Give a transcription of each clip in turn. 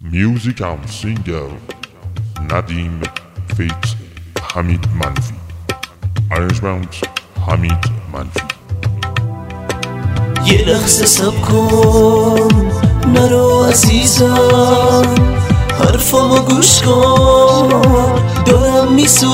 Music and singer Nadim Feat Hamid Manfi. Arrangement Hamid Manfi. یه لحظه صبر کن نرو عزیزم، حرفامو گوش کن دارم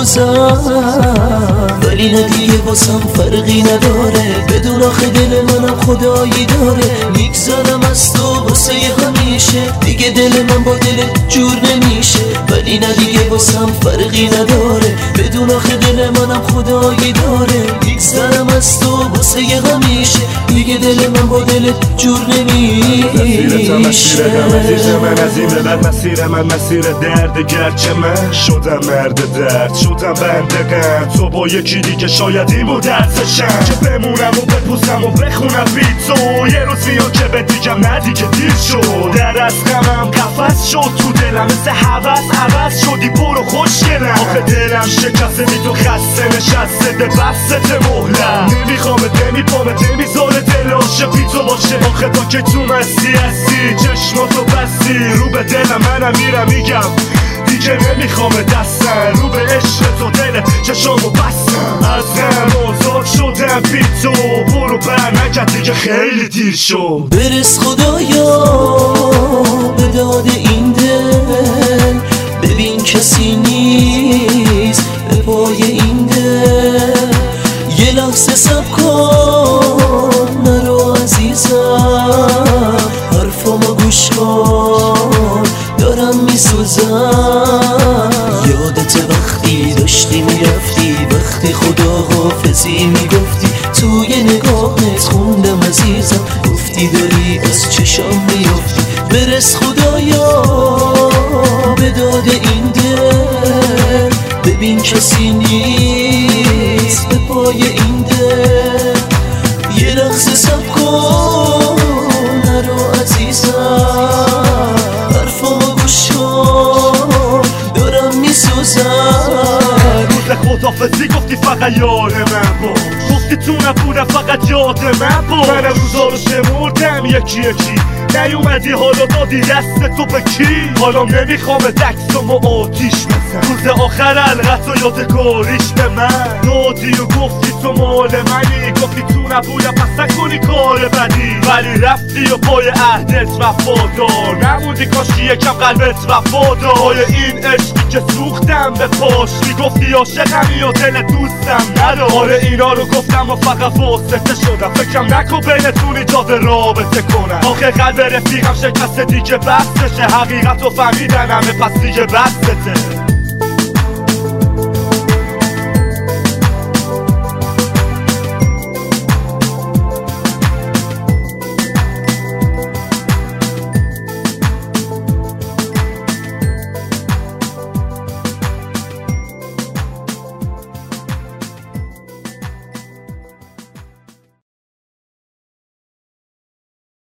میسوزم، ولی نه دیگه واسم فرقی نداره، بدون آخه دل منم خدایی داره، میگذارم از تو واسه همیشه، دیگه دل من با دلت جور نمیشه، ولی نه دیگه واسم فرقی نداره، بدون آخه دل منم خدایی داره، میگذارم از تو واسه همیشه، دیگه دل من با دلت جور نمیشه. مسیر من از این به بعد مسیر من مسیر درد، گرچه من شدم مرد درد، شدم بندگم تو با یکی دیگه شاید این بود درسشم، که بمونم و بپوزم و بخونم بی تو، یه روز میاد که به دیگم نه دیگه دیر شد، در از غمم قفس شد تو دلم، مثل هوس عوض شدی برو خوشگلم، آخه دلم شکسته بی تو خسته نشسته به بست مهلم، نمیخوامت نمیپامت نمیذاره دل عاشق بی تو باشه، آخه با که تو مستی هستی چشماتو بستی رو به دلم، منم میرم میگم دیگه نمیخوام دستن، رو به عشق تو دل چشامو بستم، از غم آزاد شدم بی تو، برو بر نکرد دیگه خیلی دیر شد، برس خدایا به داد این دل، ببین کسی نیست به پای این دل، یه لحظه صبر کن نرو عزیزم، حرفامو گوش کن دارم میسوزم، یادت وقتی داشتی میرفتی، وقتی خداحافظی میگفتی، توی نگاهت خوندم عزیزم، گفتی داری از چشام میافتی، برس خدایا به داد این دل، ببین کسی نیست به پای این دل، یه لحظه صبر کن نرو عزیزم، حرفامو گوش کن دارم میسوزم، روز خداحافظی گفتی فقط یاد من بود، گفتی تو نبودم فقط یاد من بود، من روزا رو شمردم یکی یکی، نیومدی حالا دادی دست تو به کی، حالا نمیخوام دکسم و آتیش بزن، روز آخر القط و یادگاریش به من دادی و گفتی تو مال منی، گفتی تو نبودم پس نکنی کار بدی، ولی رفتی و پای عهدت وفادار نموندی، کاشی یکم قلبت وفادار، پای این عشقی که سوختم به پاش میگفتی عاشقمی و دل دوستم ندار، آره اینا رو گفتم و فقط واسطه شدم، فکرم نکن بینتون ایجاد رابطه کنم، آخه قلب رفیقم شکسته دیگه بستشه، حقیقت رو فهمیدن همه پس دیگه بستته.